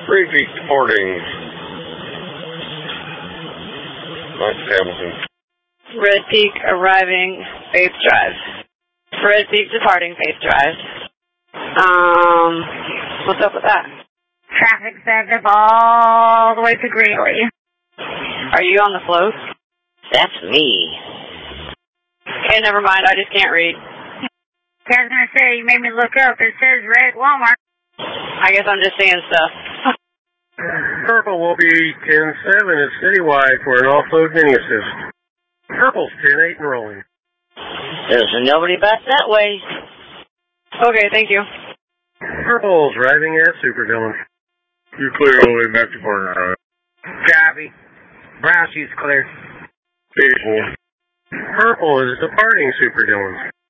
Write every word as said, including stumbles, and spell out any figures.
Three feet deporting. Nice Hamilton. Red Peak arriving, Faith Drive. Red Peak departing, Faith Drive. Um, what's up with that? Traffic's backed up all the way to Greeley. Are you on the float? That's me. Okay, never mind, I just can't read. I was gonna say, you made me look up. It says red Walmart. I guess I'm just seeing stuff. Purple will be ten seven at Citywide for an offload mini assist. Purple's ten eight and rolling. There's nobody back that way. Okay, thank you. Purple's arriving at Superdome. You're clear all the way back to Partner Drive. Copy. Brown shoe's clear. Eight four. Purple is departing Superdome.